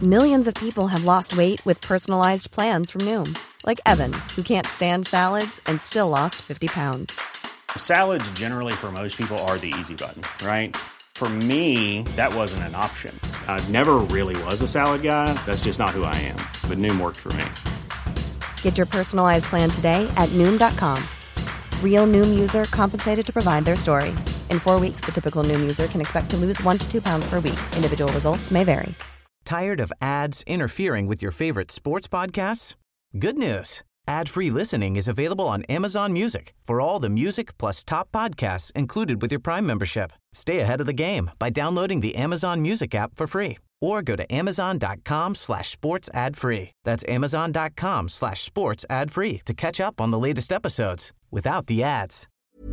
Millions of people have lost weight with personalized plans from Noom. Like Evan, who can't stand salads and still lost 50 pounds. Salads generally for most people are the easy button, right? For me, that wasn't an option. I never really was a salad guy. That's just not who I am. But Noom worked for me. Get your personalized plan today at Noom.com. Real Noom user compensated to provide their story. In 4 weeks, the typical Noom user can expect to lose 1 to 2 pounds per week. Individual results may vary. Tired of ads interfering with your favorite sports podcasts? Good news. Ad-free listening is available on Amazon Music for all the music plus top podcasts included with your Prime membership. Stay ahead of the game by downloading the Amazon Music app for free or go to amazon.com/sports ad free. That's amazon.com/sports ad free to catch up on the latest episodes without the ads.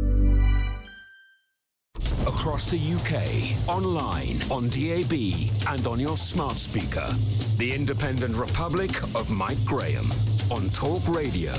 Across the UK, online, on DAB, and on your smart speaker. The Independent Republic of Mike Graham on Talk Radio.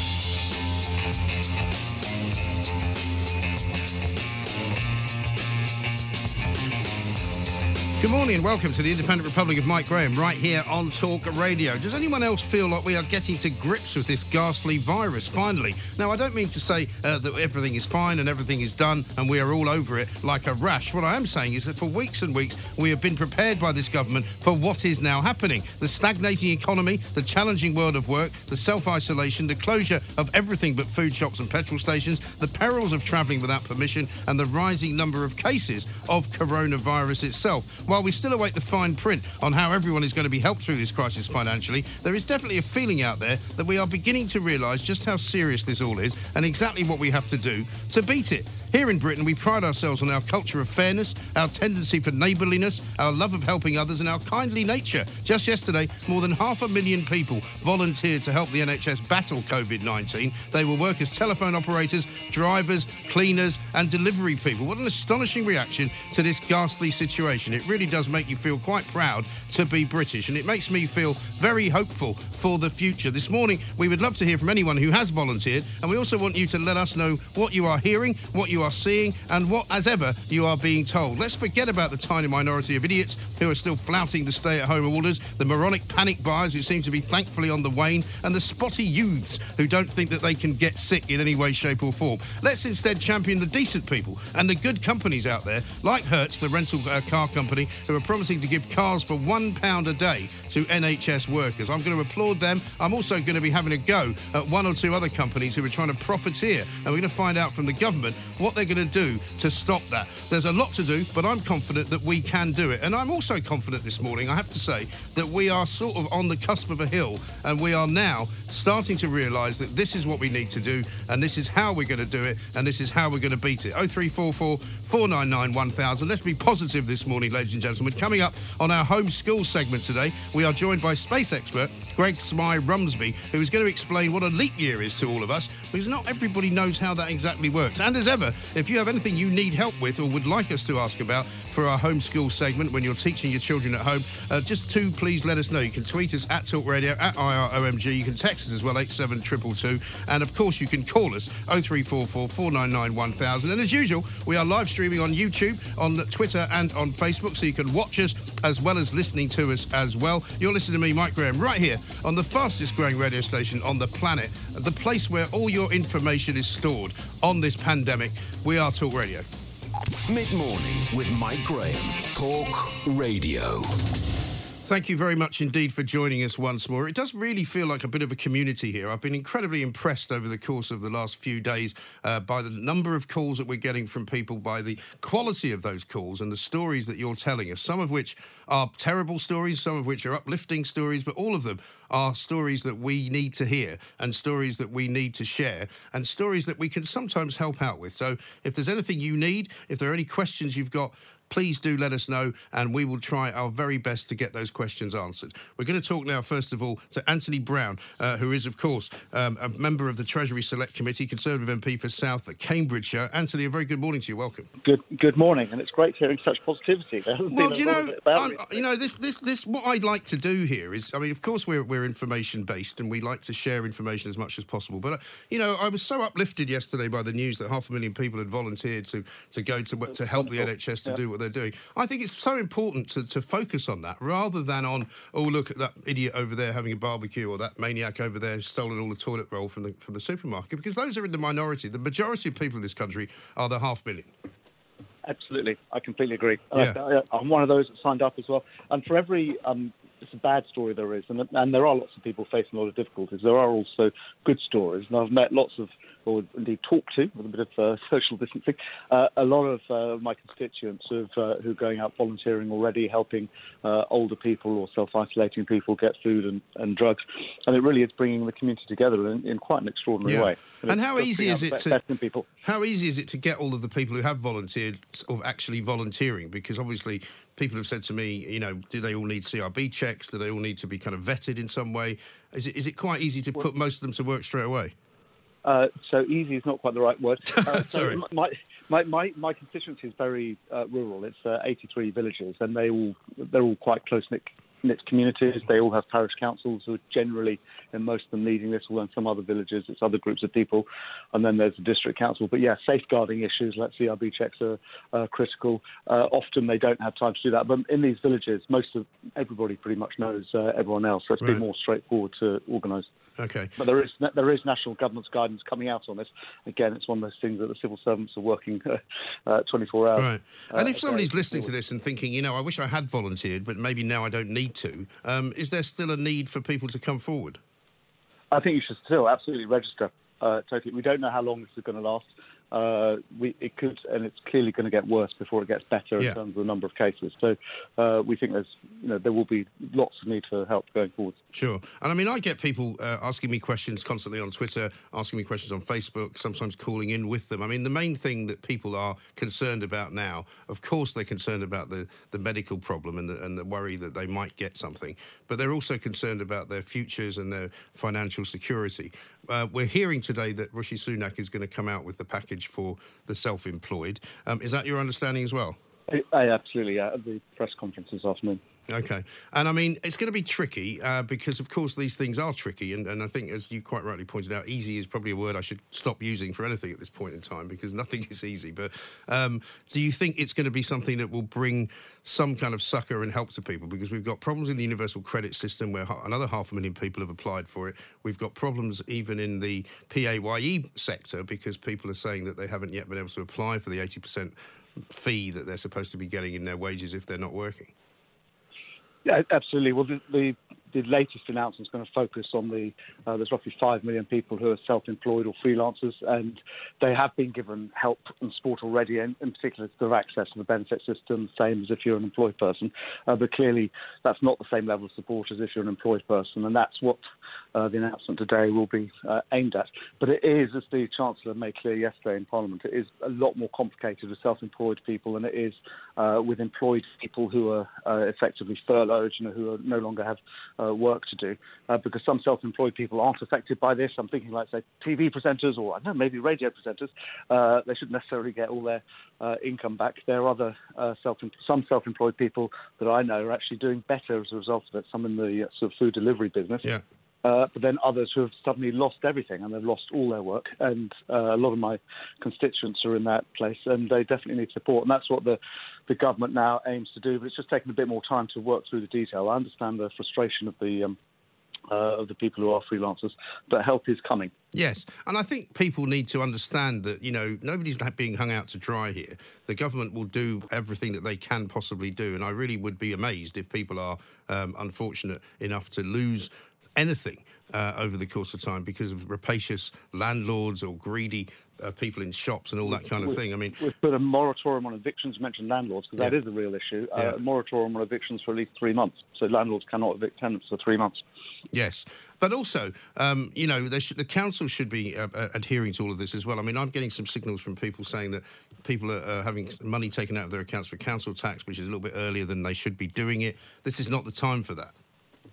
Good morning and welcome to the Independent Republic of Mike Graham right here on Talk Radio. Does anyone else feel like we are getting to grips with this ghastly virus finally? Now, I don't mean to say that everything is fine and everything is done and we are all over it like a rash. What I am saying is that for weeks and weeks we have been prepared by this government for what is now happening. The stagnating economy, the challenging world of work, the self-isolation, the closure of everything but food shops and petrol stations, the perils of travelling without permission and the rising number of cases of coronavirus itself. While we still await the fine print on how everyone is going to be helped through this crisis financially, there is definitely a feeling out there that we are beginning to realise just how serious this all is and exactly what we have to do to beat it. Here in Britain, we pride ourselves on our culture of fairness, our tendency for neighbourliness, our love of helping others and our kindly nature. Just yesterday, more than 500,000 people volunteered to help the NHS battle COVID-19. They will work as telephone operators, drivers, cleaners and delivery people. What an astonishing reaction to this ghastly situation. It really does make you feel quite proud to be British, and it makes me feel very hopeful for the future. This morning, we would love to hear from anyone who has volunteered, and we also want you to let us know what you are hearing, what you are seeing, and what, as ever, you are being told. Let's forget about the tiny minority of idiots who are still flouting the stay-at-home orders, the moronic panic buyers who seem to be thankfully on the wane, and the spotty youths who don't think that they can get sick in any way, shape or form. Let's instead champion the decent people and the good companies out there, like Hertz, the rental car company, who are promising to give cars for £1 a day to NHS workers. I'm going to applaud them. I'm also going to be having a go at one or two other companies who are trying to profiteer, and we're going to find out from the government what they're going to do to stop that. There's a lot to do, but I'm confident that we can do it. And I'm also confident this morning, I have to say, that we are sort of on the cusp of a hill, and we are now starting to realise that this is what we need to do, and this is how we're going to do it, and this is how we're going to beat it. 0344 499 1000. Let's be positive this morning, ladies and gentlemen. Coming up on our homeschool segment today, we are joined by space expert Greg Smye-Rumsby, who is going to explain what a leap year is to all of us, because not everybody knows how that exactly works. And as ever, if you have anything you need help with or would like us to ask about for our homeschool segment when you're teaching your children at home, please let us know. You can tweet us at Talk Radio, at IROMG. You can text us as well, 87222. And of course, you can call us 0344 499 1000. And as usual, we are live streaming on YouTube, on Twitter and on Facebook, so you can watch us as well as listening to us as well. You're listening to me, Mike Graham, right here on the fastest growing radio station on the planet, the place where all your information is stored on this pandemic. We are Talk Radio. Mid-morning with Mike Graham. Talk Radio. Thank you very much indeed for joining us once more. It does really feel like a bit of a community here. I've been incredibly impressed over the course of the last few days by the number of calls that we're getting from people, by the quality of those calls and the stories that you're telling us, some of which are terrible stories, some of which are uplifting stories, but all of them are stories that we need to hear and stories that we need to share and stories that we can sometimes help out with. So if there's anything you need, if there are any questions you've got, please do let us know, and we will try our very best to get those questions answered. We're going to talk now, first of all, to Anthony Brown, who is, of course, a member of the Treasury Select Committee, Conservative MP for South Cambridgeshire. Anthony, a very good morning to you. Welcome. Good morning, and it's great hearing such positivity. Well, do you know, this what I'd like to do here is, I mean, of course, we're information-based, and we like to share information as much as possible. But, I was so uplifted yesterday by the news that 500,000 people had volunteered to go to help the NHS to do what they're doing. I think it's so important to focus on that rather than on, oh, look at that idiot over there having a barbecue or that maniac over there who's stolen all the toilet roll from the supermarket, because those are in the minority. The majority of people in this country are the 500,000. Absolutely. I completely agree. Yeah. I'm one of those that signed up as well. And for every it's a bad story there is, and there are lots of people facing a lot of difficulties, there are also good stories. And I've met lots of, or indeed talked to, with a bit of social distancing, a lot of my constituents who are going out volunteering already, helping older people or self-isolating people get food and drugs. And it really is bringing the community together in quite an extraordinary way. And how easy is it to get all of the people who have volunteered sort of actually volunteering? Because obviously people have said to me, you know, do they all need CRB checks? Do they all need to be kind of vetted in some way? Is it quite easy to put most of them to work straight away? So easy is not quite the right word. Sorry. So my constituency is very rural. It's 83 villages, and they're all quite close-knit communities. They all have parish councils who are generally, and most of them leading this, although in some other villages it's other groups of people. And then there's the district council. But yeah, safeguarding issues like CRB checks are critical. Often they don't have time to do that. But in these villages, everybody pretty much knows everyone else. So it's been more straightforward to organise. Okay. But there is national government's guidance coming out on this. Again, it's one of those things that the civil servants are working 24 hours. Right. And if somebody's listening to this and thinking, you know, I wish I had volunteered, but maybe now I don't need to, is there still a need for people to come forward? I think you should still absolutely register. Totally. We don't know how long this is going to last. It could, and it's clearly going to get worse before it gets better in terms of the number of cases. So we think there will be lots of need for help going forward. Sure. And I mean, I get people asking me questions constantly on Twitter, asking me questions on Facebook, sometimes calling in with them. I mean, the main thing that people are concerned about now, of course, they're concerned about the medical problem and the worry that they might get something, but they're also concerned about their futures and their financial security. We're hearing today that Rishi Sunak is going to come out with the package for the self-employed. Is that your understanding as well? Absolutely, at the press conference this afternoon. Okay. And, I mean, it's going to be tricky because, of course, these things are tricky. And I think, as you quite rightly pointed out, easy is probably a word I should stop using for anything at this point in time because nothing is easy. But do you think it's going to be something that will bring some kind of succour and help to people? Because we've got problems in the universal credit system where another 500,000 people have applied for it. We've got problems even in the PAYE sector because people are saying that they haven't yet been able to apply for the 80% fee that they're supposed to be getting in their wages if they're not working. Yeah, absolutely. Well, the latest announcement is going to focus on there's roughly 5 million people who are self-employed or freelancers, and they have been given help and support already, and in particular to have access to the benefit system, same as if you're an employed person. But clearly, that's not the same level of support as if you're an employed person, and that's what the announcement today will be aimed at. But it is, as the Chancellor made clear yesterday in Parliament, it is a lot more complicated with self-employed people than it is with employed people who are effectively furloughed, who no longer have work to do, because some self-employed people aren't affected by this. I'm thinking like, say, TV presenters or, I don't know, maybe radio presenters. They shouldn't necessarily get all their income back. There are other some self-employed people that I know are actually doing better as a result of it, some in the sort of food delivery business. Yeah. But then others who have suddenly lost everything and they've lost all their work. And a lot of my constituents are in that place and they definitely need support. And that's what the government now aims to do. But it's just taking a bit more time to work through the detail. I understand the frustration of the people who are freelancers, but help is coming. Yes, and I think people need to understand that, nobody's being hung out to dry here. The government will do everything that they can possibly do, and I really would be amazed if people are unfortunate enough to lose anything over the course of time because of rapacious landlords or greedy people in shops and all that kind of thing. I mean, we've put a moratorium on evictions. You mentioned landlords because that is a real issue. A moratorium on evictions for at least 3 months, so landlords cannot evict tenants for 3 months. Yes, but also, the council should be adhering to all of this as well. I mean, I'm getting some signals from people saying that people are having money taken out of their accounts for council tax, which is a little bit earlier than they should be doing it. This is not the time for that.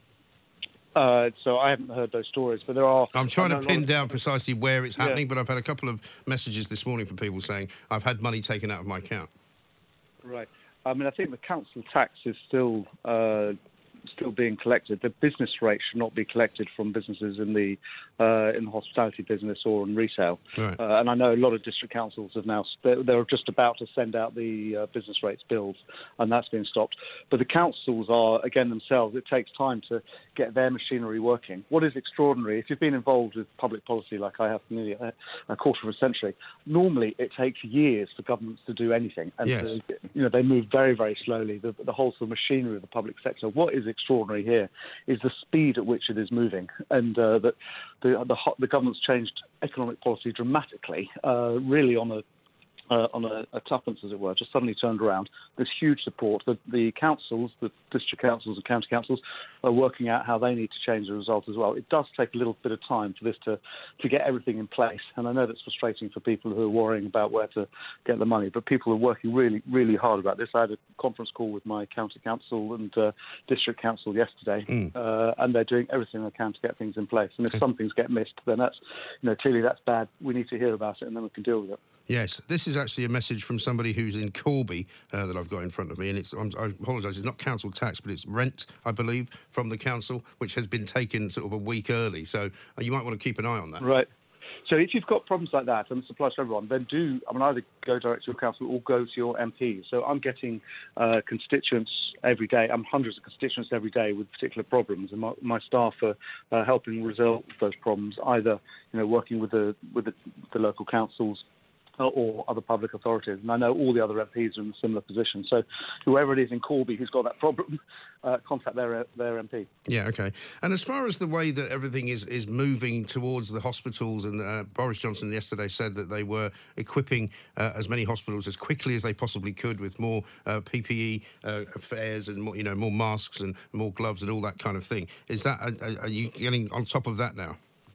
So I haven't heard those stories, but there are... I'm trying to pin down precisely where it's happening, but I've had a couple of messages this morning from people saying, I've had money taken out of my account. Right. I mean, I think the council tax is still still being collected. The business rate should not be collected from businesses in the hospitality business or in retail. Right. And I know a lot of district councils have now, they're just about to send out the business rates bills, and that's been stopped. But the councils are, again, themselves, it takes time to get their machinery working. What is extraordinary, if you've been involved with public policy like I have for nearly a quarter of a century, normally it takes years for governments to do anything. And yes. They move very, very slowly, the whole sort of machinery of the public sector. What is extraordinary here is the speed at which it is moving, and that the government's changed economic policy dramatically, really on a tuppence, as it were, just suddenly turned around. There's huge support. The councils, the district councils and county councils, are working out how they need to change the result as well. It does take a little bit of time for this to get everything in place, and I know that's frustrating for people who are worrying about where to get the money, but people are working really, really hard about this. I had a conference call with my county council and district council yesterday, and they're doing everything they can to get things in place. And if some things get missed, then that's, clearly that's bad. We need to hear about it, and then we can deal with it. Yes, this is actually a message from somebody who's in Corby that I've got in front of me, and I apologise, it's not council tax, but it's rent, I believe, from the council, which has been taken sort of a week early. So you might want to keep an eye on that. Right. So if you've got problems like that, and it applies to everyone, then either go direct to your council or go to your MP. So I'm getting constituents every day. I'm hundreds of constituents every day with particular problems, and my staff are helping resolve those problems, either working with the local councils or other public authorities. And I know all the other MPs are in a similar position. So whoever it is in Corby who's got that problem, contact their MP. Yeah, OK. And as far as the way that everything is moving towards the hospitals, and Boris Johnson yesterday said that they were equipping as many hospitals as quickly as they possibly could with more PPE affairs and more masks and more gloves and all that kind of thing. Is that are you getting on top of that now?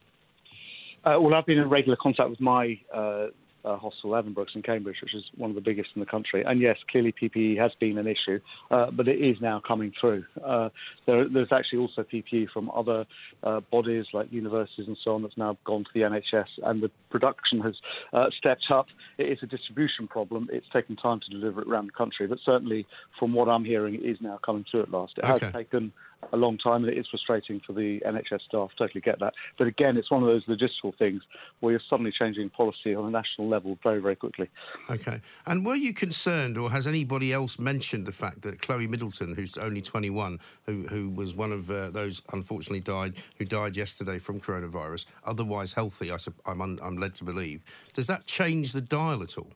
Well, I've been in regular contact with my hospital, Addenbrooke's in Cambridge, which is one of the biggest in the country. And yes, clearly PPE has been an issue, but it is now coming through. There's actually also PPE from other bodies like universities and so on that's now gone to the NHS, and the production has stepped up. It is a distribution problem. It's taken time to deliver it around the country, but certainly from what I'm hearing, it is now coming through at last. It has taken a long time, and it is frustrating for the NHS staff. Totally get that. But again, it's one of those logistical things where you're suddenly changing policy on a national level very, very quickly. OK. And were you concerned, or has anybody else mentioned the fact that Chloe Middleton, who's only 21, who was one of those unfortunately who died yesterday from coronavirus, otherwise healthy, I'm led to believe, does that change the dial at all?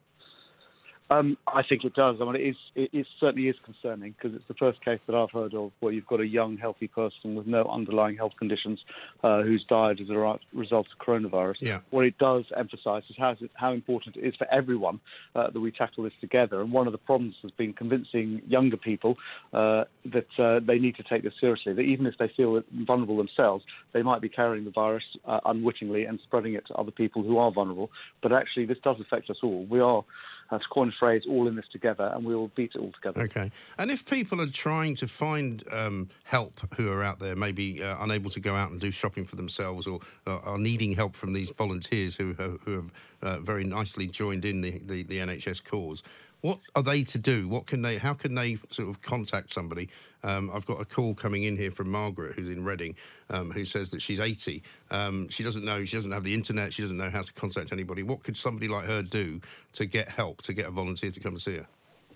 I think it does. I mean, it certainly is concerning, because it's the first case that I've heard of where you've got a young, healthy person with no underlying health conditions who's died as a result of coronavirus. Yeah. What it does emphasise is how important it is for everyone that we tackle this together. And one of the problems has been convincing younger people that they need to take this seriously, that even if they feel vulnerable themselves, they might be carrying the virus unwittingly and spreading it to other people who are vulnerable. But actually, this does affect us all. We are, to coin a phrase, all in this together, and we will beat it all together. OK. And if people are trying to find help who are out there, maybe unable to go out and do shopping for themselves, or are needing help from these volunteers who have very nicely joined in the NHS cause, what are they to do? How can they sort of contact somebody? I've got a call coming in here from Margaret, who's in Reading, who says that she's 80. She doesn't have the internet, she doesn't know how to contact anybody. What could somebody like her do to get help, to get a volunteer to come and see her?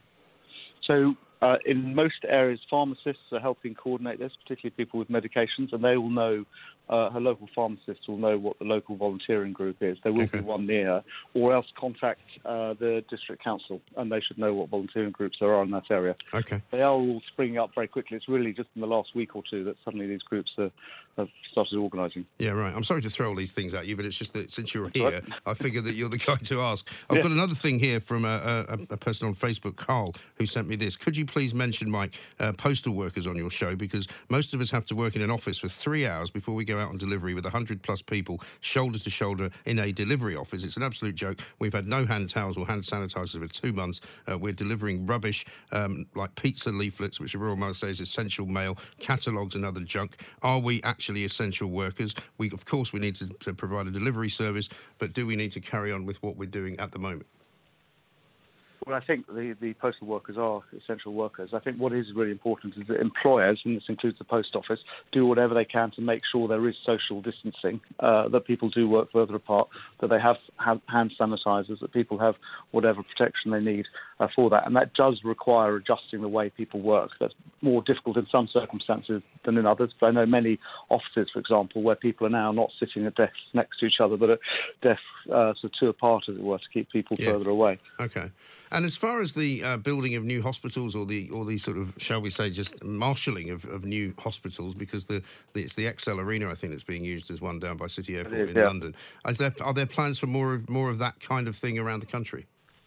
So in most areas, pharmacists are helping coordinate this, particularly people with medications, and they will know, her local pharmacist will know what the local volunteering group is. There will be one near her, or else contact the district council, and they should know what volunteering groups there are in that area. Okay. They are all springing up very quickly. It's really just in the last week or two that suddenly these groups have started organising. Yeah, right. I'm sorry to throw all these things at you, but it's just that since you're here, I figure that you're the guy to ask. I've got another thing here from a person on Facebook, Carl, who sent me this. Could you please mention, Mike, postal workers on your show? Because most of us have to work in an office for 3 hours before we go out on delivery with 100+ people, shoulder to shoulder, in a delivery office. It's an absolute joke. We've had no hand towels or hand sanitisers for 2 months. We're delivering rubbish like pizza leaflets, which the Royal Mail says is essential mail, catalogues and other junk. Are we actually essential workers? Of course, we need to provide a delivery service, but do we need to carry on with what we're doing at the moment? Well, I think the postal workers are essential workers. I think what is really important is that employers, and this includes the post office, do whatever they can to make sure there is social distancing, that people do work further apart, that they have hand sanitisers, that people have whatever protection they need for that. And that does require adjusting the way people work. That's more difficult in some circumstances than in others. But I know many offices, for example, where people are now not sitting at desks next to each other, but at desks sort of two apart, as it were, to keep people further away. Okay. And as far as the building of new hospitals, or the sort of, shall we say, just marshalling of new hospitals, because it's the XL Arena, I think, that's being used as one down by City Airport in London. Are there plans for more of that kind of thing around the country?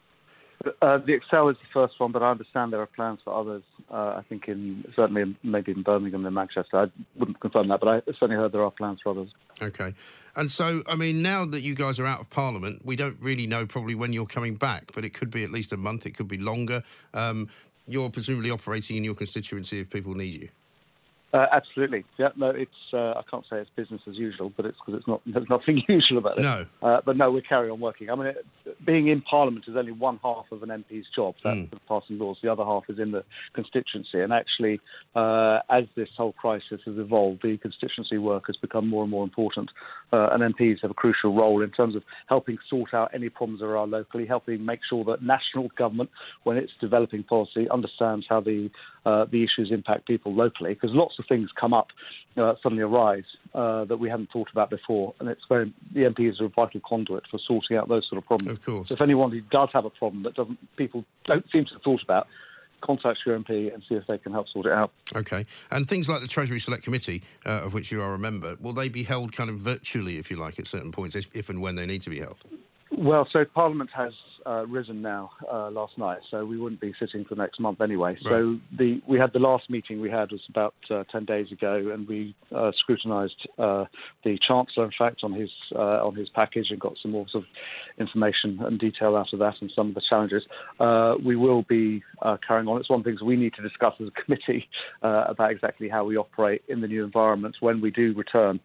The Excel is the first one, but I understand there are plans for others. I think maybe in Birmingham and Manchester. I wouldn't confirm that, but I certainly heard there are plans for others. Okay. And so, I mean, now that you guys are out of Parliament, we don't really know probably when you're coming back, but it could be at least a month, it could be longer. You're presumably operating in your constituency if people need you. Absolutely. Yeah, no, it's. I can't say it's business as usual, but it's because there's nothing usual about it. No. But no, we carry on working. I mean, being in Parliament is only one half of an MP's job. That's passing laws. The other half is in the constituency. And actually, as this whole crisis has evolved, the constituency work has become more and more important. And MPs have a crucial role in terms of helping sort out any problems there are locally, helping make sure that national government, when it's developing policy, understands how the issues impact people locally, because lots of things come up, suddenly arise that we hadn't thought about before, and the MPs are a vital conduit for sorting out those sort of problems. Of course. So if anyone who does have a problem that people don't seem to have thought about, contact your MP and see if they can help sort it out. Okay. And things like the Treasury Select Committee, of which you are a member, will they be held kind of virtually, if you like, at certain points, if and when they need to be held? Well, so Parliament has risen now last night, so we wouldn't be sitting for next month anyway. Right. So we had the last meeting we had was about 10 days ago, and we scrutinised the Chancellor, in fact, on his package, and got some more sort of information and detail out of that and some of the challenges. We will be carrying on. It's one of the things we need to discuss as a committee about exactly how we operate in the new environment when we do return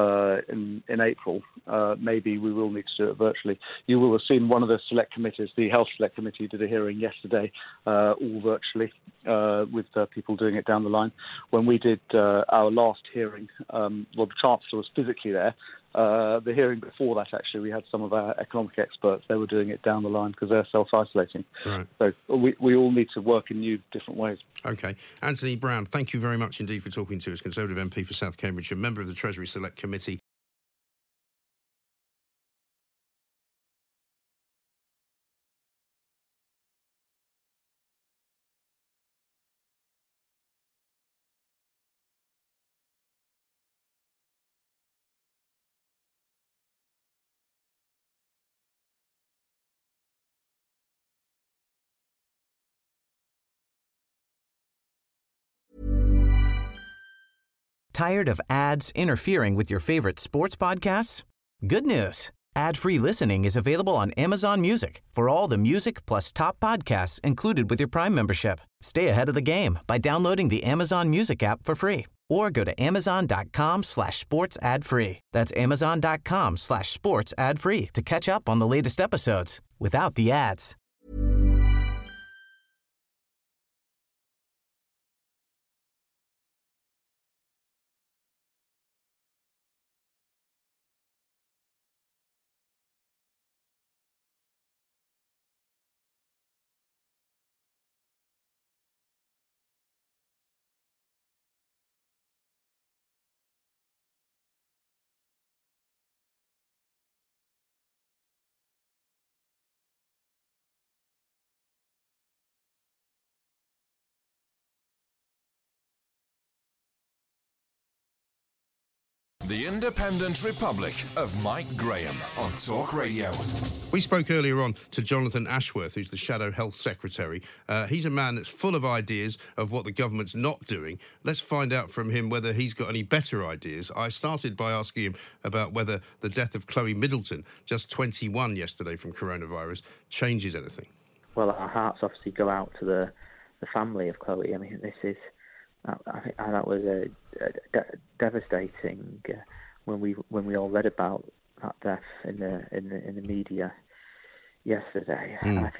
in April. Maybe we will need to do it virtually. You will have seen one of the select committees, the Health Select Committee, did a hearing yesterday, all virtually, with people doing it down the line. When we did our last hearing, the Chancellor was physically there. The hearing before that, actually, we had some of our economic experts. They were doing it down the line because they're self-isolating. Right. So we all need to work in new, different ways. OK. Anthony Browne, thank you very much indeed for talking to us. Conservative MP for South Cambridgeshire, member of the Treasury Select Committee. Tired of ads interfering with your favorite sports podcasts? Good news. Ad-free listening is available on Amazon Music for all the music plus top podcasts included with your Prime membership. Stay ahead of the game by downloading the Amazon Music app for free or go to amazon.com/sports ad free. That's amazon.com/sports ad free to catch up on the latest episodes without the ads. The Independent Republic of Mike Graham on Talk Radio. We spoke earlier on to Jonathan Ashworth, who's the Shadow Health Secretary. He's a man that's full of ideas of what the government's not doing. Let's find out from him whether he's got any better ideas. I started by asking him about whether the death of Chloe Middleton, just 21 yesterday from coronavirus, changes anything. Well, our hearts obviously go out to the family of Chloe. I mean, this is... I think that was devastating when we all read about that death in the media yesterday. And I think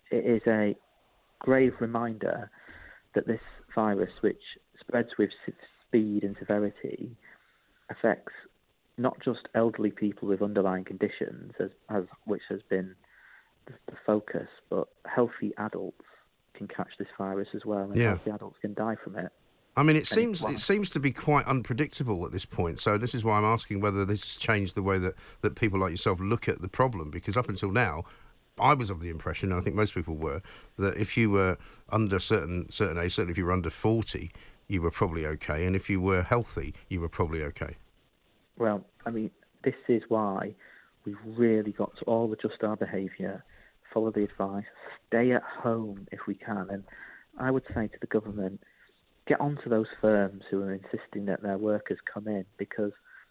it is a grave reminder that this virus, which spreads with speed and severity, affects not just elderly people with underlying conditions, as which has been the focus, but healthy adults can catch this virus as well, and healthy adults can die from it. I mean, it seems to be quite unpredictable at this point. So this is why I'm asking whether this has changed the way that people like yourself look at the problem, because up until now, I was of the impression, and I think most people were, that if you were under certain age, certainly if you were under 40, you were probably okay, and if you were healthy, you were probably okay. Well, I mean, this is why we've really got to all adjust our behaviour, follow the advice, stay at home if we can. And I would say to the government, get onto those firms who are insisting that their workers come in, because,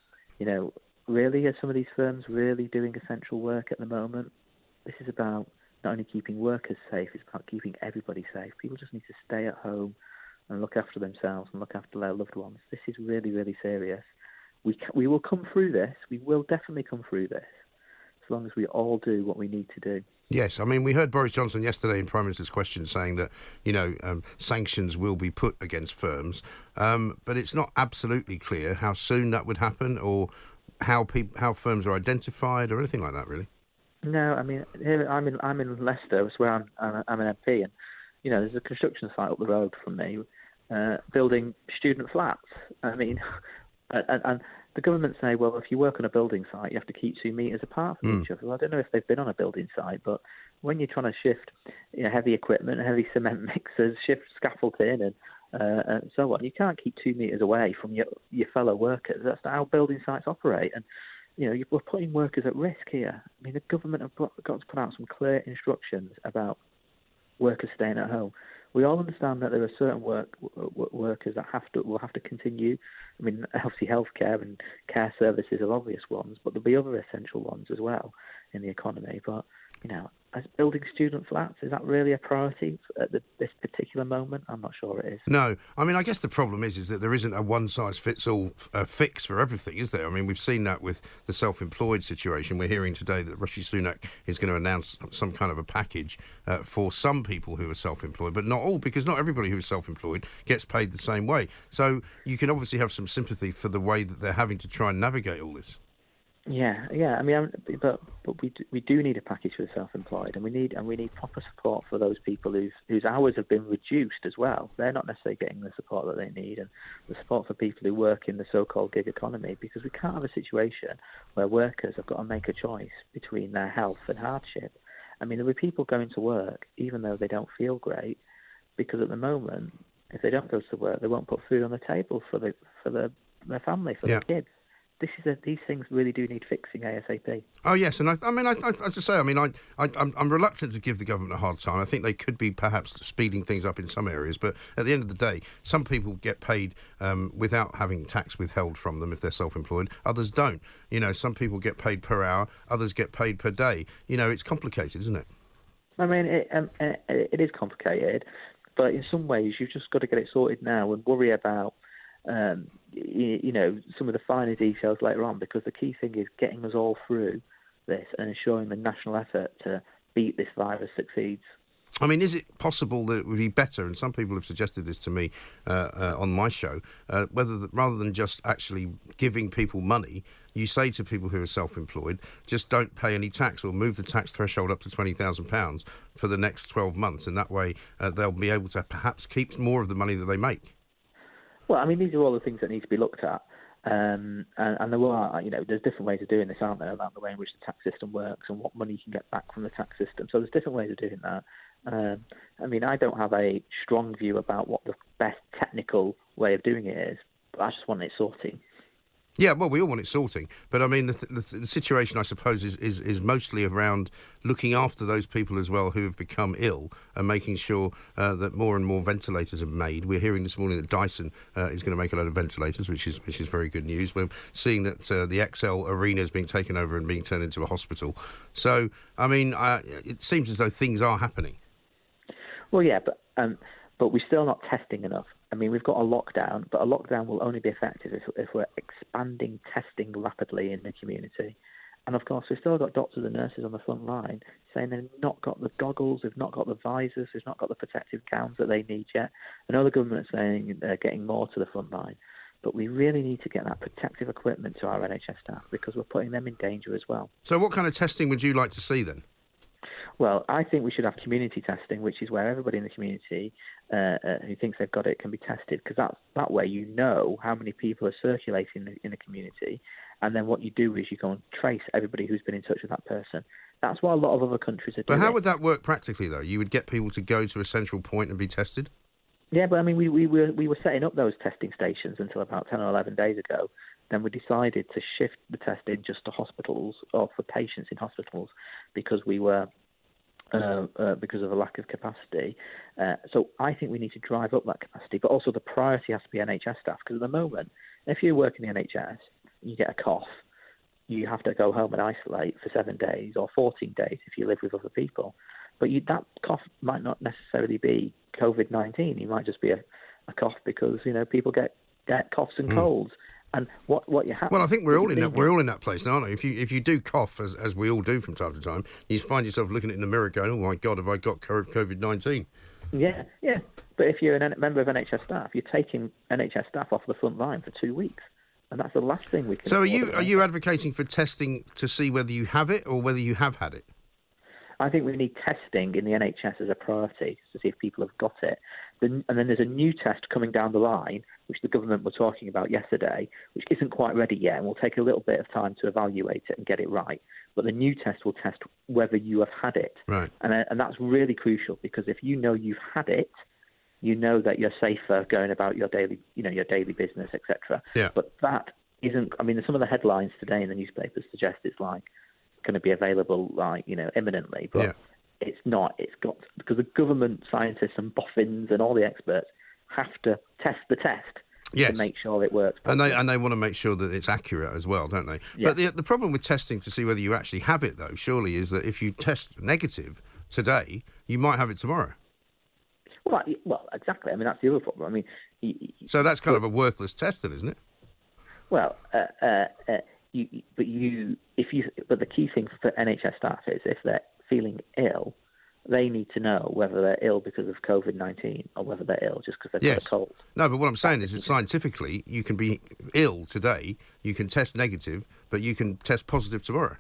really, are some of these firms really doing essential work at the moment? This is about not only keeping workers safe, it's about keeping everybody safe. People just need to stay at home and look after themselves and look after their loved ones. This is really, really serious. We will come through this. We will definitely come through this, as long as we all do what we need to do. Yes, I mean, we heard Boris Johnson yesterday in Prime Minister's question saying that, sanctions will be put against firms, but it's not absolutely clear how soon that would happen or how firms are identified or anything like that, really. No, I mean, here I'm in Leicester, where I'm an MP, and there's a construction site up the road from me, building student flats. I mean, and the government say, well, if you work on a building site, you have to keep 2 metres apart from each other. Well, I don't know if they've been on a building site, but when you're trying to shift heavy equipment, heavy cement mixers, shift scaffolding and so on, you can't keep 2 metres away from your fellow workers. That's how building sites operate. And we're putting workers at risk here. I mean, the government have got to put out some clear instructions about workers staying at home. We all understand that there are certain workers that will have to continue. I mean, obviously healthcare and care services are obvious ones, but there'll be other essential ones as well in the economy. But, as building student flats, is that really a priority at this particular moment? I'm not sure it is. No. I mean, I guess the problem is that there isn't a one-size-fits-all fix for everything, is there? I mean, we've seen that with the self-employed situation. We're hearing today that Rishi Sunak is going to announce some kind of a package for some people who are self-employed, but not all, because not everybody who is self-employed gets paid the same way. So you can obviously have some sympathy for the way that they're having to try and navigate all this. Yeah. I mean, but we do need a package for the self-employed, and we need proper support for those people whose hours have been reduced as well. They're not necessarily getting the support that they need, and the support for people who work in the so-called gig economy, because we can't have a situation where workers have got to make a choice between their health and hardship. I mean, there are people going to work even though they don't feel great, because at the moment, if they don't go to work, they won't put food on the table for their family, for their kids. These things really do need fixing ASAP. Oh yes, and I mean, as I say, I mean, I'm reluctant to give the government a hard time. I think they could be perhaps speeding things up in some areas, but at the end of the day, some people get paid without having tax withheld from them if they're self-employed. Others don't. Some people get paid per hour, others get paid per day. It's complicated, isn't it? I mean, it is complicated, but in some ways, you've just got to get it sorted now and worry about some of the finer details later on, because the key thing is getting us all through this and ensuring the national effort to beat this virus succeeds. I mean, is it possible that it would be better, and some people have suggested this to me on my show, rather than just actually giving people money, you say to people who are self-employed, just don't pay any tax or move the tax threshold up to £20,000 for the next 12 months, and that way they'll be able to perhaps keep more of the money that they make? Well, I mean, these are all the things that need to be looked at, and there are, there's different ways of doing this, aren't there, about the way in which the tax system works and what money you can get back from the tax system. So there's different ways of doing that. I mean, I don't have a strong view about what the best technical way of doing it is, but I just want it sorting. Yeah, well, we all want it sorting, but I mean, the situation, I suppose, is mostly around looking after those people as well who have become ill and making sure that more and more ventilators are made. We're hearing this morning that Dyson is going to make a load of ventilators, which is very good news. We're seeing that the ExCeL Arena is being taken over and being turned into a hospital. So, I mean, it seems as though things are happening. Well, yeah, but we're still not testing enough. I mean, we've got a lockdown, but a lockdown will only be effective if we're expanding testing rapidly in the community. And of course, we've still got doctors and nurses on the front line saying they've not got the goggles, they've not got the visors, they've not got the protective gowns that they need yet. I know the government is saying they're getting more to the front line, but we really need to get that protective equipment to our NHS staff because we're putting them in danger as well. So what kind of testing would you like to see then? Well, I think we should have community testing, which is where everybody in the community who thinks they've got it can be tested, because that way you know how many people are circulating in the community, and then what you do is you go and trace everybody who's been in touch with that person. That's what a lot of other countries are doing. But how would that work practically, though? You would get people to go to a central point and be tested? Yeah, but I mean, we were setting up those testing stations until about 10 or 11 days ago. Then we decided to shift the testing just to hospitals or for patients in hospitals because we were because of a lack of capacity. So I think we need to drive up that capacity, but also the priority has to be NHS staff, because at the moment, if you work in the NHS, you get a cough, you have to go home and isolate for 7 days or 14 days if you live with other people. But that cough might not necessarily be COVID-19. It might just be a cough because, people get coughs and colds. And what you have. Well, I think we're all in that place, aren't we? If you do cough, as we all do from time to time, you find yourself looking in the mirror going, "Oh my God, have I got COVID-19?" Yeah. But if you're a member of NHS staff, you're taking NHS staff off the front line for 2 weeks, and that's the last thing we can. So are you advocating for testing to see whether you have it or whether you have had it? I think we need testing in the NHS as a priority to see if people have got it. And then there's a new test coming down the line, which the government were talking about yesterday, which isn't quite ready yet and will take a little bit of time to evaluate it and get it right. But the new test will test whether you have had it. Right. And that's really crucial, because if you know you've had it, you know that you're safer going about your daily business, etc. Yeah. But that isn't. I mean, some of the headlines today in the newspapers suggest it's like going to be available imminently, but it's not. It's got, because the government scientists and boffins and all the experts have to test the test to make sure it works properly. And they want to make sure that it's accurate as well, don't they? Yeah. But the problem with testing to see whether you actually have it, though, surely is that if you test negative today, you might have it tomorrow. Well, exactly. I mean, that's the other problem. I mean, so that's kind of a worthless test, then, isn't it? Well, but the key thing for NHS staff is if they're feeling ill, they need to know whether they're ill because of COVID-19 or whether they're ill just because they've got a cold. No, but what I'm saying is that scientifically, you can be ill today, you can test negative, but you can test positive tomorrow.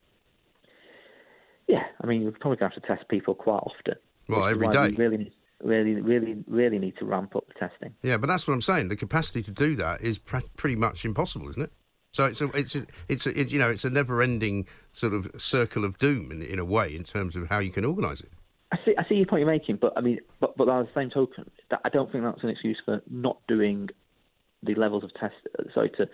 Yeah, I mean, we're probably going to have to test people quite often. Well, every day. We really need to ramp up the testing. Yeah, but that's what I'm saying. The capacity to do that is pretty much impossible, isn't it? So it's a never-ending sort of circle of doom in a way, in terms of how you can organise it. I see your point you're making, but I mean, but on the same token, I don't think that's an excuse for not doing the levels of tests. Sorry, to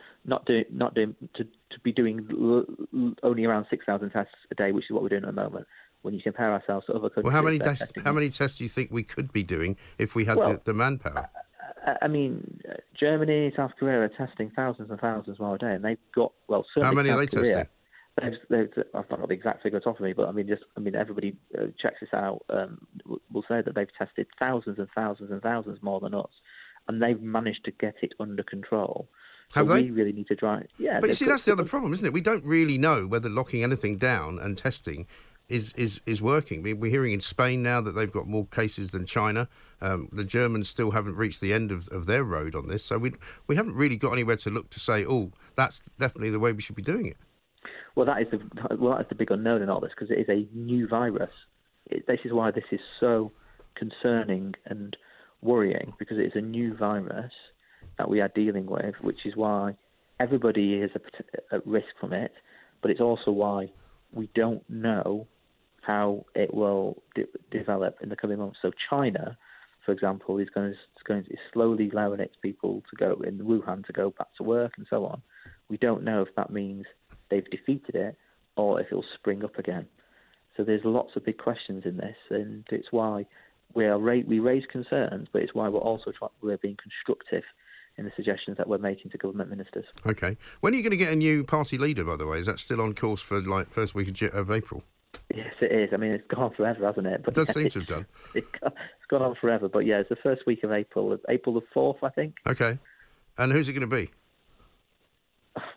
be doing only around 6,000 tests a day, which is what we're doing at the moment. When you compare ourselves to other countries, well, how many tests do you think we could be doing if we had the manpower? I mean, Germany, South Korea are testing thousands and thousands more a day, and they've got, certainly how many South are they Korea, testing? I've not got the exact figure off of me, but everybody checks this out. Will say that they've tested thousands and thousands and thousands more than us, and they've managed to get it under control. Have they? We really need to drive. Yeah, but you see, that's the other problem, isn't it? We don't really know whether locking anything down and testing is working. We're hearing in Spain now that they've got more cases than China. The Germans still haven't reached the end of their road on this, so we haven't really got anywhere to look to say, oh, that's definitely the way we should be doing it. Well, that is the big unknown in all this, because it is a new virus. This is why this is so concerning and worrying, because it is a new virus that we are dealing with, which is why everybody is at risk from it, but it's also why we don't know how it will develop in the coming months. So China, for example, is slowly allowing its people to go in Wuhan to go back to work and so on. We don't know if that means they've defeated it or if it'll spring up again. So there's lots of big questions in this, and it's why we raise concerns, but it's why we're being constructive in the suggestions that we're making to government ministers. Okay. When are you going to get a new party leader, by the way? Is that still on course for first week of April? Yes, it is. I mean, it's gone on forever, hasn't it? But it does seem to have done. It's gone on forever, but yeah, it's the first week of April the 4th, I think. Okay. And who's it going to be? Well,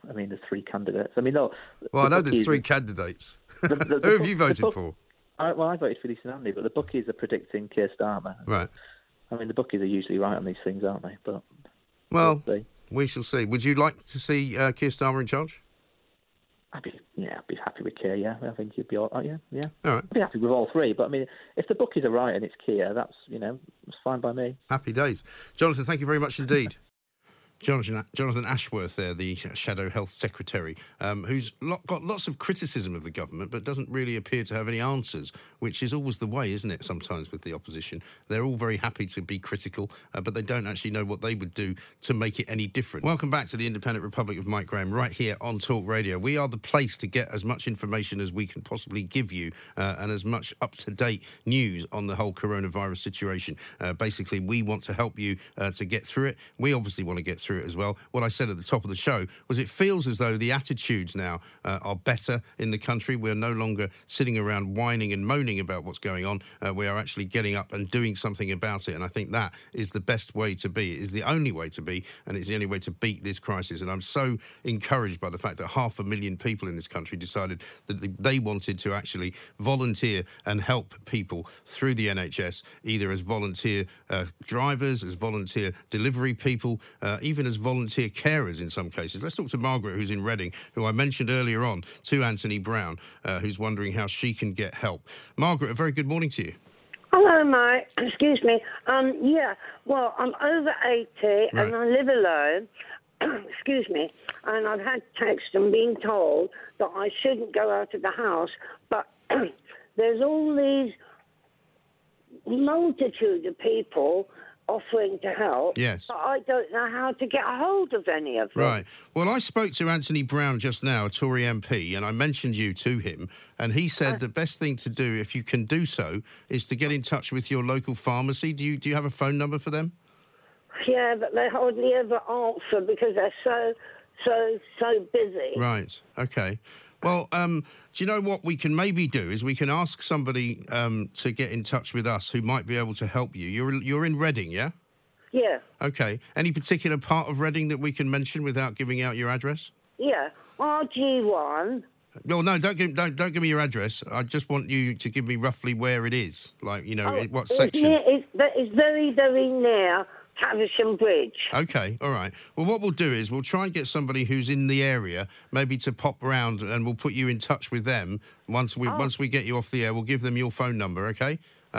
I mean, there's 3 candidates. I mean, no. Well, I know there's 3 candidates. Who have you voted for? I voted for Lisa Nandy, but the bookies are predicting Keir Starmer. Right. I mean, the bookies are usually right on these things, aren't they? But well, we shall see. Would you like to see Keir Starmer in charge? I'd be happy with Keir. Yeah, I think he'd be all right. Yeah. All right. I'd be happy with all 3. But I mean, if the bookies are right and it's Keir, that's it's fine by me. Happy days, Jonathan. Thank you very much indeed. Jonathan Ashworth there, the Shadow Health Secretary, who's got lots of criticism of the government but doesn't really appear to have any answers, which is always the way, isn't it, sometimes with the opposition. They're all very happy to be critical, but they don't actually know what they would do to make it any different. Welcome back to the Independent Republic of Mike Graham, right here on Talk Radio. We are the place to get as much information as we can possibly give you and as much up-to-date news on the whole coronavirus situation. Basically, we want to help you to get through it. We obviously want to get through it as well. What I said at the top of the show was it feels as though the attitudes now are better in the country. We're no longer sitting around whining and moaning about what's going on. We are actually getting up and doing something about it, and I think that is the best way to be. It is the only way to be, and it's the only way to beat this crisis. And I'm so encouraged by the fact that 500,000 people in this country decided that they wanted to actually volunteer and help people through the NHS, either as volunteer drivers, as volunteer delivery people, even as volunteer carers in some cases. Let's talk to Margaret, who's in Reading, who I mentioned earlier on to Anthony Brown, who's wondering how she can get help. Margaret, a very good morning to you. Hello, mate. Excuse me. Well, I'm over 80 Right. and I live alone. Excuse me. And I've had text and been told that I shouldn't go out of the house, but there's all these multitude of people offering to help. Yes. But I don't know how to get a hold of any of them. Right. Well, I spoke to Anthony Brown just now, a Tory MP, and I mentioned you to him, and he said the best thing to do, if you can do so, is to get in touch with your local pharmacy. Do you have a phone number for them? Yeah, but they hardly ever answer because they're so busy. Right. Okay. Well, do you know what we can maybe do is we can ask somebody to get in touch with us who might be able to help you. You're in Reading, yeah? Yeah. Okay. Any particular part of Reading that we can mention without giving out your address? Yeah. RG1. No, don't give me your address. I just want you to give me roughly where it is, like what section. It's very, very near Caversham Bridge. Okay, all right. Well, what we'll do is we'll try and get somebody who's in the area, maybe to pop round, and we'll put you in touch with them once we get you off the air. We'll give them your phone number, okay?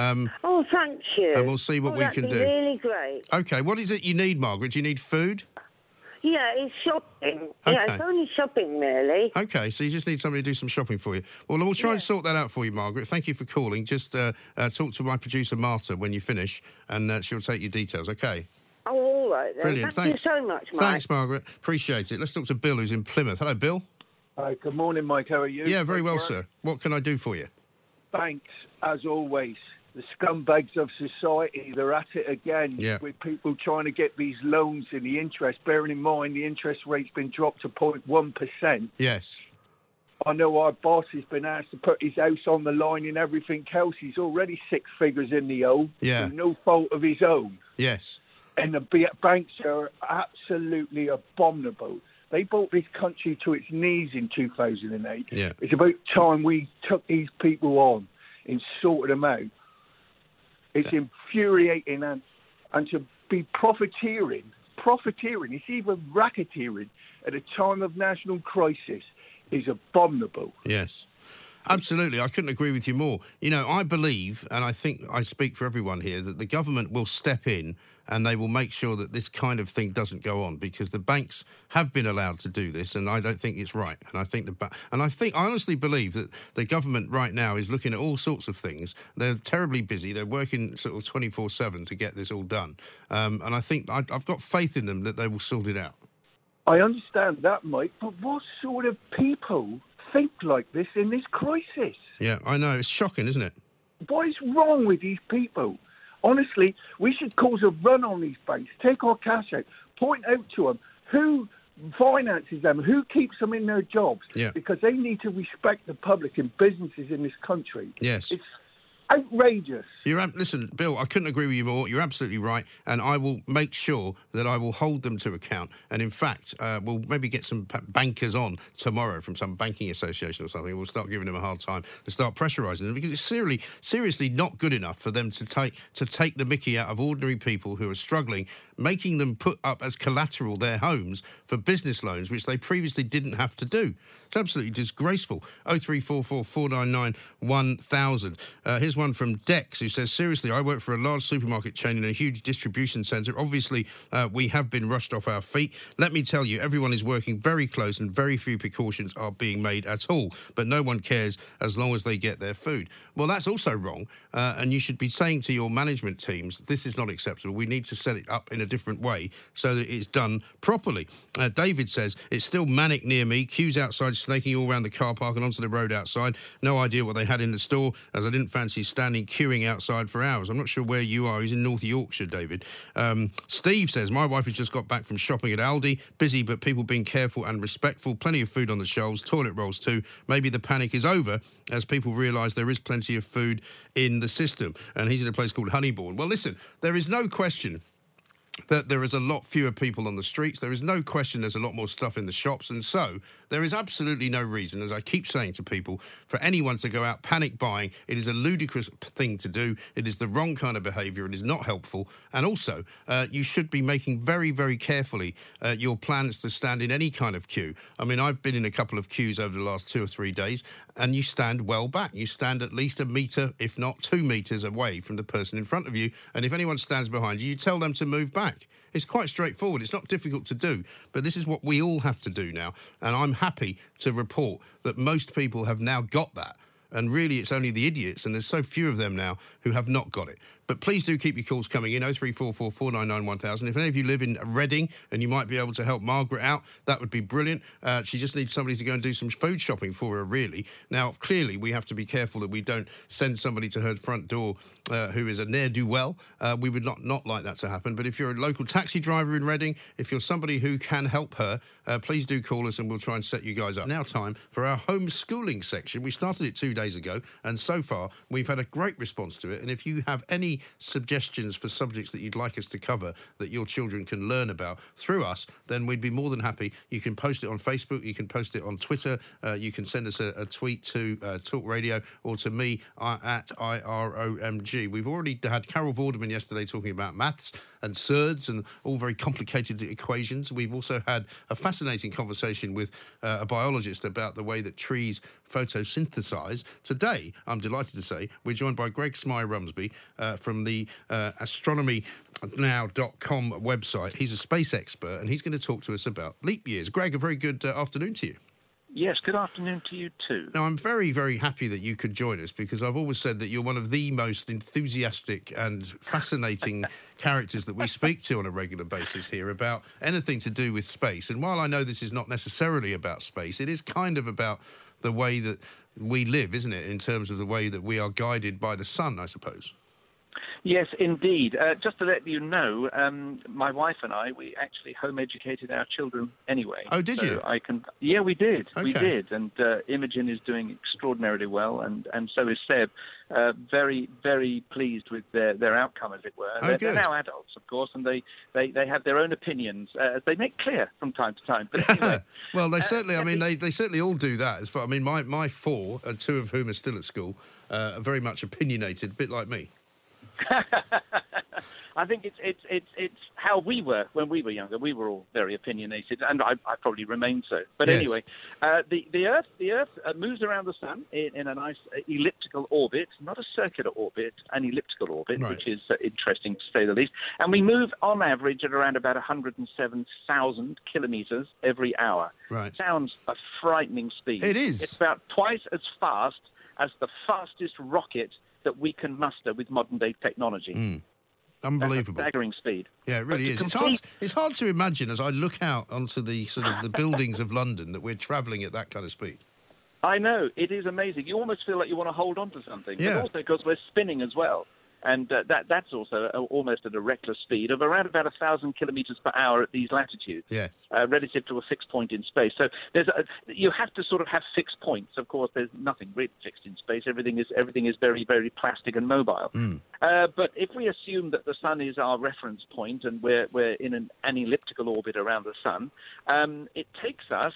Thank you. And we'll see what we can do. That'd be really great. Okay, what is it you need, Margaret? Do you need food? Yeah, it's shopping. Okay. Yeah, it's only shopping, really. Okay, so you just need somebody to do some shopping for you. Well, we'll try and sort that out for you, Margaret. Thank you for calling. Just talk to my producer, Marta, when you finish, and she'll take your details, okay? Oh, all right, then. Brilliant, Thank thanks. you so much, Mike. Thanks, Margaret. Appreciate it. Let's talk to Bill, who's in Plymouth. Hello, Bill. Hi, good morning, Mike. How are you? Yeah, very well, sir. What can I do for you? Banks, as always, the scumbags of society, they're at it again with people trying to get these loans and the interest, bearing in mind the interest rate's been dropped to 0.1%. Yes. I know our boss has been asked to put his house on the line and everything else. He's already 6 figures in the hole. Yeah. Through no fault of his own. Yes. And the banks are absolutely abominable. They brought this country to its knees in 2008. Yeah. It's about time we took these people on and sorted them out. It's infuriating and to be profiteering, it's even racketeering at a time of national crisis is abominable. Yes. Absolutely. I couldn't agree with you more. You know, I believe, and I think I speak for everyone here, that the government will step in and they will make sure that this kind of thing doesn't go on, because the banks have been allowed to do this, and I don't think it's right. And I honestly believe that the government right now is looking at all sorts of things. They're terribly busy. They're working sort of 24/7 to get this all done. And I think I've got faith in them that they will sort it out. I understand that, Mike, but what sort of people think like this in this crisis? Yeah, I know. It's shocking, isn't it? What is wrong with these people? Honestly, we should cause a run on these banks, take our cash out, point out to them who finances them, who keeps them in their jobs, because they need to respect the public and businesses in this country. Yes. It's outrageous. Listen, Bill, I couldn't agree with you more. You're absolutely right, and I will make sure that I will hold them to account. And in fact, we'll maybe get some bankers on tomorrow from some banking association or something. We'll start giving them a hard time and start pressurising them, because it's seriously not good enough for them to take the mickey out of ordinary people who are struggling, making them put up as collateral their homes for business loans, which they previously didn't have to do. It's absolutely disgraceful. 0344 499 1000. Here's one from Dex, who says, seriously, I work for a large supermarket chain in a huge distribution centre. Obviously, we have been rushed off our feet. Let me tell you, everyone is working very close and very few precautions are being made at all. But no one cares as long as they get their food. Well, that's also wrong. And you should be saying to your management teams, this is not acceptable. We need to set it up in a different way so that it's done properly. David says, it's still manic near me. Queues outside snaking all around the car park and onto the road outside. No idea what they had in the store, as I didn't fancy standing queuing outside for hours. I'm not sure where you are. He's in North Yorkshire, David. Steve says, my wife has just got back from shopping at Aldi. Busy, but people being careful and respectful. Plenty of food on the shelves, toilet rolls too. Maybe the panic is over as people realise there is plenty of food in the system. And he's in a place called Honeybourne. Well, listen, there is no question that there is a lot fewer people on the streets. There is no question there's a lot more stuff in the shops. And so there is absolutely no reason, as I keep saying to people, for anyone to go out panic buying. It is a ludicrous thing to do. It is the wrong kind of behaviour. It is not helpful. And also, you should be making very, very carefully your plans to stand in any kind of queue. I mean, I've been in a couple of queues over the last 2 or 3 days, and you stand well back. You stand at least a metre, if not 2 metres away from the person in front of you. And if anyone stands behind you, you tell them to move back. It's quite straightforward. It's not difficult to do, but this is what we all have to do now. And I'm happy to report that most people have now got that. And really, it's only the idiots, and there's so few of them now, who have not got it. But please do keep your calls coming in, 0344 499 1000. If any of you live in Reading and you might be able to help Margaret out, that would be brilliant. She just needs somebody to go and do some food shopping for her, really. Now, clearly, we have to be careful that we don't send somebody to her front door who is a ne'er-do-well. We would not like that to happen. But if you're a local taxi driver in Reading, if you're somebody who can help her, please do call us and we'll try and set you guys up. Now time for our homeschooling section. We started it 2 days ago, and so far we've had a great response to it. And if you have any suggestions for subjects that you'd like us to cover that your children can learn about through us, then we'd be more than happy. You can post it on Facebook, you can post it on Twitter, you can send us a tweet to Talk Radio or to me at IROMG. We've already had Carol Vorderman yesterday talking about maths and surds and all very complicated equations. We've also had a fascinating conversation with a biologist about the way that trees photosynthesize. Today, I'm delighted to say, we're joined by Greg Smyer-Rumsby from the astronomynow.com website. He's a space expert, and he's going to talk to us about leap years. Greg, a very good afternoon to you. Yes, good afternoon to you too. Now, I'm very, very happy that you could join us, because I've always said that you're one of the most enthusiastic and fascinating characters that we speak to on a regular basis here about anything to do with space. And while I know this is not necessarily about space, it is kind of about the way that we live, isn't it, in terms of the way that we are guided by the sun, I suppose. Yes, indeed. Just to let you know, my wife and I, we actually home-educated our children anyway. Oh, did you? Yeah, we did. Okay. We did. And Imogen is doing extraordinarily well, and so is Seb. Very, very pleased with their outcome, as it were. Oh, they're now adults, of course, and they have their own opinions, as they make clear from time to time. But anyway, well, they certainly, I mean, they certainly all do that. As far, I mean, my four, and two of whom are still at school, are very much opinionated, a bit like me. I think it's how we were when we were younger. We were all very opinionated, and I probably remain so. But yes. Anyway, the Earth moves around the sun in a nice elliptical orbit, not a circular orbit, an elliptical orbit, right, which is interesting to say the least. And we move on average at around about 107,000 kilometers every hour. Right. Sounds a frightening speed. It is. It's about twice as fast as the fastest rocket that we can muster with modern-day technology. Unbelievable. That's a staggering speed. Yeah, it really is. It's hard to imagine, as I look out onto the sort of the buildings of London, that we're travelling at that kind of speed. I know. It is amazing. You almost feel like you want to hold on to something. Yeah. But also because we're spinning as well. And that's also almost at a reckless speed of around about 1,000 kilometers per hour at these latitudes, relative to a fixed point in space. So you have to sort of have fixed points. Of course, there's nothing really fixed in space. Everything is very, very plastic and mobile. But if we assume that the sun is our reference point and we're in an elliptical orbit around the sun, it takes us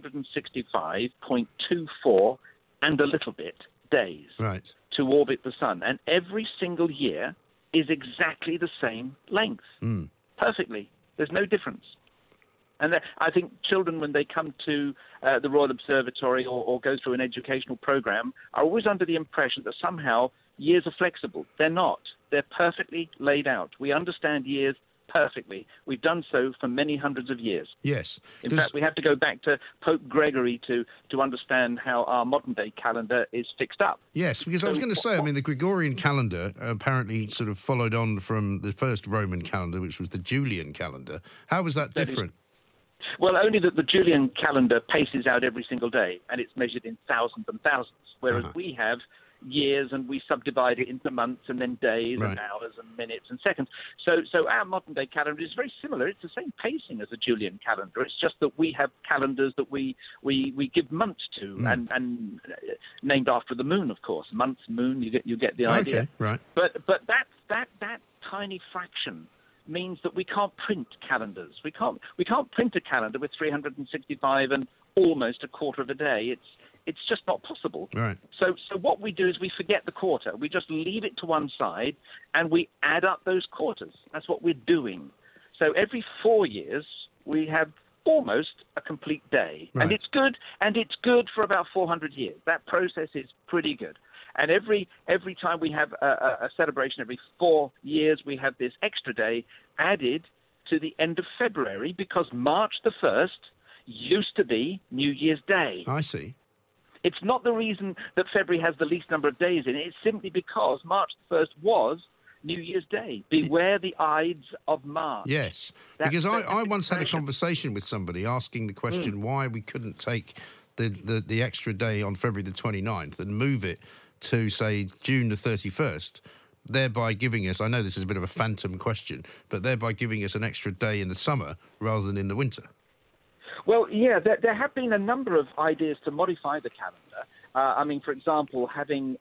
365.24 and a little bit days to orbit the sun. And every single year is exactly the same length. Perfectly. There's no difference. And I think children, when they come to the Royal Observatory or go through an educational program, are always under the impression that somehow years are flexible. They're not. They're perfectly laid out. We understand years perfectly. We've done so for many hundreds of years. Yes. In fact, we have to go back to Pope Gregory to understand how our modern-day calendar is fixed up. Yes, because I was going to say, I mean, the Gregorian calendar apparently sort of followed on from the first Roman calendar, which was the Julian calendar. How was that different? Well, only that the Julian calendar paces out every single day, and it's measured in thousands and thousands, whereas we have years and we subdivide it into months and then days and hours and minutes and seconds. So our modern-day calendar is very similar. It's the same pacing as a Julian calendar. It's just that we have calendars that we give months to, and named after the moon, of course. Month, moon, you get the idea. Okay, right. But that tiny fraction means that we can't print calendars. We can't print a calendar with 365 and almost a quarter of a day. It's just not possible. Right. So what we do is we forget the quarter. We just leave it to one side and we add up those quarters. That's what we're doing. So every 4 years we have almost a complete day. Right. And it's good for about 400 years. That process is pretty good. And every time we have a celebration, every 4 years, we have this extra day added to the end of February, because March the 1st used to be New Year's Day. I see. It's not the reason that February has the least number of days in it. It's simply because March the 1st was New Year's Day. Beware the Ides of March. Yes, because I once had a conversation with somebody asking the question why we couldn't take the extra day on February the 29th and move it to, say, June the 31st, thereby giving us, I know this is a bit of a phantom question, but thereby giving us an extra day in the summer rather than in the winter. Well, yeah, there have been a number of ideas to modify the calendar. I mean, for example, having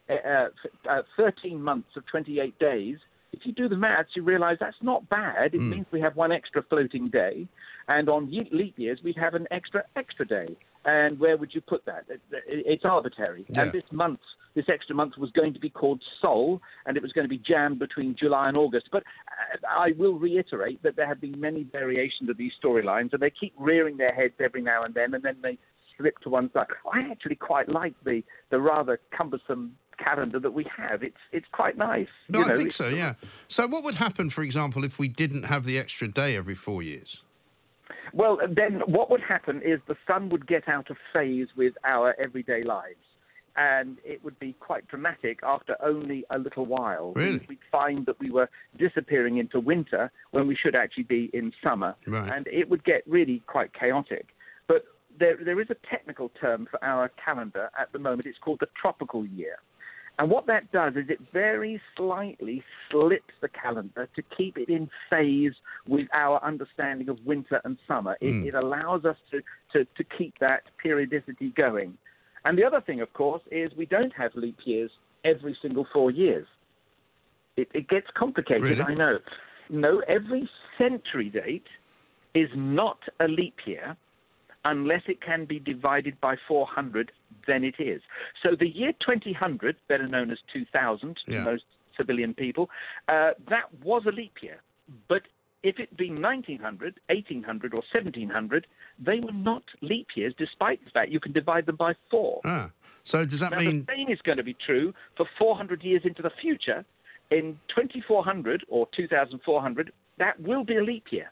13 months of 28 days, if you do the maths, you realize that's not bad. It means we have one extra floating day. And on leap years, we'd have an extra day. And where would you put that? It's arbitrary. Yeah. And this extra month was going to be called Sol, and it was going to be jammed between July and August. But I will reiterate that there have been many variations of these storylines, and they keep rearing their heads every now and then they slip to one side. I actually quite like the rather cumbersome calendar that we have. It's quite nice. No, I think so, yeah. So what would happen, for example, if we didn't have the extra day every 4 years? Well, then what would happen is the sun would get out of phase with our everyday lives. And it would be quite dramatic after only a little while. Really? We'd find that we were disappearing into winter when we should actually be in summer. Right. And it would get really quite chaotic. But there is a technical term for our calendar at the moment. It's called the tropical year. And what that does is it very slightly slips the calendar to keep it in phase with our understanding of winter and summer. It allows us to keep that periodicity going. And the other thing, of course, is we don't have leap years every single 4 years. It gets complicated, Really? I know. No, every century date is not a leap year unless it can be divided by 400, then it is. So the year 2000, better known as 2000 to most civilian people, that was a leap year. But if it been 1900, 1800, or 1700, they were not leap years, despite the fact you can divide them by 4. Ah, so does that now, mean... the same is going to be true for 400 years into the future. In 2400 or 2400, that will be a leap year.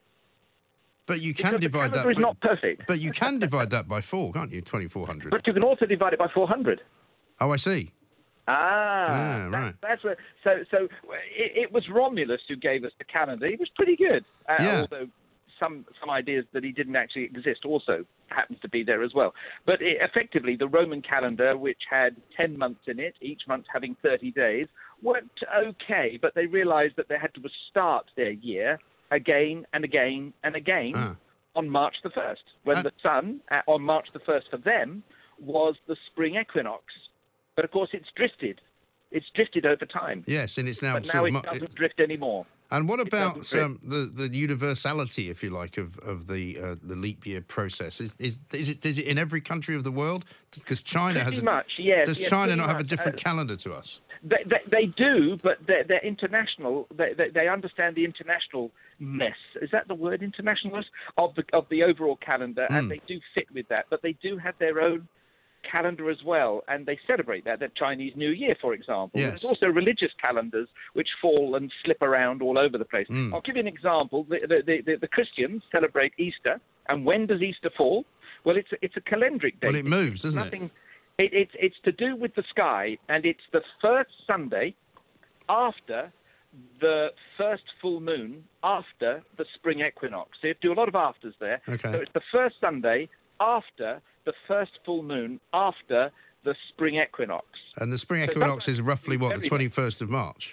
But you can divide that... The calendar is not perfect. But you can divide that by 4, can't you, 2400? But you can also divide it by 400. Oh, I see. Right. That's where. So it was Romulus who gave us the calendar. He was pretty good, although some ideas that he didn't actually exist also happens to be there as well. But effectively, the Roman calendar, which had 10 months in it, each month having 30 days, worked okay, but they realised that they had to start their year again and again and again on March the 1st, when the sun, on March the 1st for them, was the spring equinox. But, of course, it's drifted. It's drifted over time. Yes, and it's now... But now it doesn't drift anymore. And what about the universality, if you like, of the leap year process? Is it in every country of the world? Because China has... Pretty much, yes. Does China not have a different calendar to us? They do, but they're international. They understand the international mess. Is that the word, internationalist? Of the overall calendar, and they do fit with that. But they do have their own calendar as well, and they celebrate that. The Chinese New Year, for example. Yes. There's also religious calendars which fall and slip around all over the place. I'll give you an example. The Christians celebrate Easter, and when does Easter fall? Well, it's a calendric day. Well, it moves, doesn't it? It's to do with the sky, and it's the first Sunday after the first full moon after the spring equinox. So you have to do a lot of afters there. Okay. So it's the first Sunday after the first full moon after the spring equinox. And the spring equinox is roughly what, the 21st of March?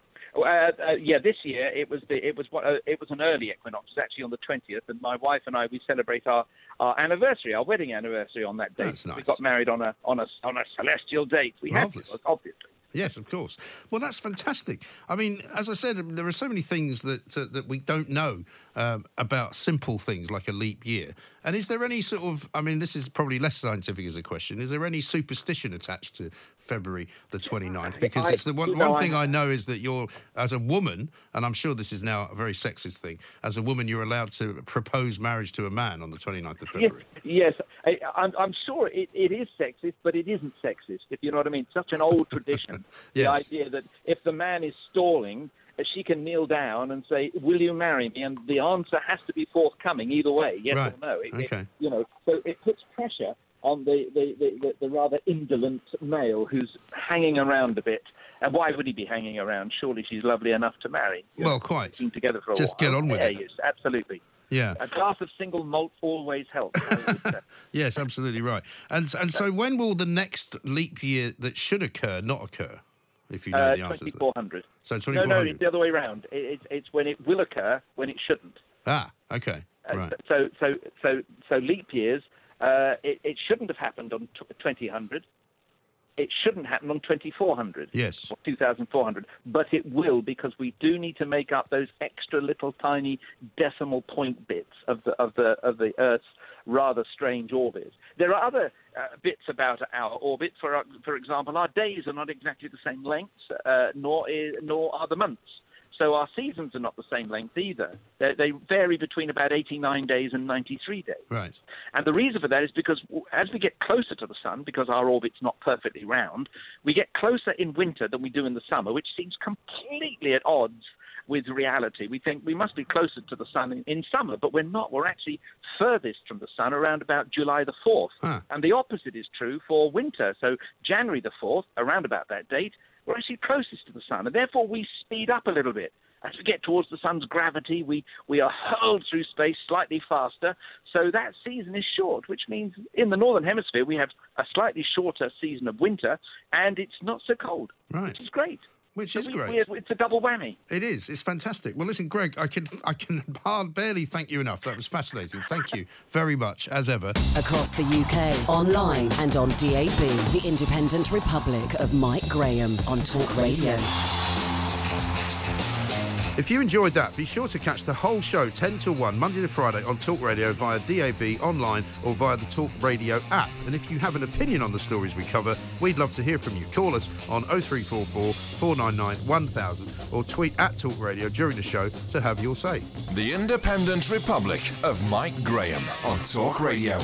Yeah, this year it was an early equinox. It's actually on the 20th, and my wife and I, we celebrate our anniversary, our wedding anniversary on that date. That's nice. We got married on a celestial date. We had to, obviously. Yes, of course. Well, that's fantastic. I mean, as I said, there are so many things that we don't know about simple things like a leap year. And is there any sort of, I mean, this is probably less scientific as a question, is there any superstition attached to February the 29th? Because it's the one thing I know is that you're, as a woman, and I'm sure this is now a very sexist thing, as a woman you're allowed to propose marriage to a man on the 29th of February. Yes. I'm sure it is sexist, but it isn't sexist, if you know what I mean. Such an old tradition. Yes. The idea that if the man is stalling, she can kneel down and say, "Will you marry me?" And the answer has to be forthcoming either way, yes or no. So it puts pressure on the rather indolent male who's hanging around a bit. And why would he be hanging around? Surely she's lovely enough to marry. Well, quite. Been together for a Just while. get on with it. Yes, absolutely. Yeah. A glass of single malt always helps. Yes, absolutely right. And so when will the next leap year that should occur not occur? If you know the answer to that. 2400. So 2400. No, it's the other way around. It's when it will occur, when it shouldn't. Ah, okay, right. So leap years, it shouldn't have happened on 2000. It shouldn't happen on 2400. Yes. Or 2400. But it will, because we do need to make up those extra little tiny decimal point bits of the Earth's rather strange orbit. There are other bits about our orbit. For example, our days are not exactly the same length, nor are the months. So our seasons are not the same length either. They vary between about 89 days and 93 days. Right. And the reason for that is because as we get closer to the sun, because our orbit's not perfectly round, we get closer in winter than we do in the summer, which seems completely at odds with reality. We think we must be closer to the sun in summer, but we're not. We're actually furthest from the sun around about July the 4th. And the opposite is true for winter. So January the 4th, around about that date, we're actually closest to the sun, and therefore we speed up a little bit. As we get towards the sun's gravity, we are hurled through space slightly faster, so that season is short, which means in the Northern Hemisphere we have a slightly shorter season of winter, and it's not so cold, which is great. Which is great. It's a double whammy. It is. It's fantastic. Well, listen, Greg, I can barely thank you enough. That was fascinating. Thank you very much, as ever. Across the UK, online and on DAB, the Independent Republic of Mike Graham on Talk Radio. If you enjoyed that, be sure to catch the whole show 10 till 1, Monday to Friday on Talk Radio via DAB, online or via the Talk Radio app. And if you have an opinion on the stories we cover, we'd love to hear from you. Call us on 0344 499 1000 or tweet at Talk Radio during the show to have your say. The Independent Republic of Mike Graham on Talk Radio.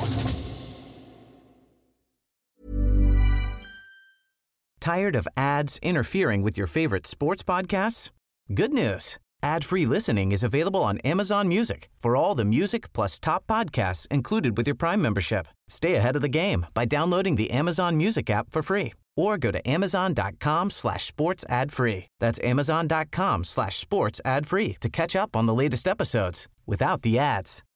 Tired of ads interfering with your favorite sports podcasts? Good news. Ad-free listening is available on Amazon Music for all the music plus top podcasts included with your Prime membership. Stay ahead of the game by downloading the Amazon Music app for free or go to amazon.com/sports ad free. That's amazon.com/sports ad free to catch up on the latest episodes without the ads.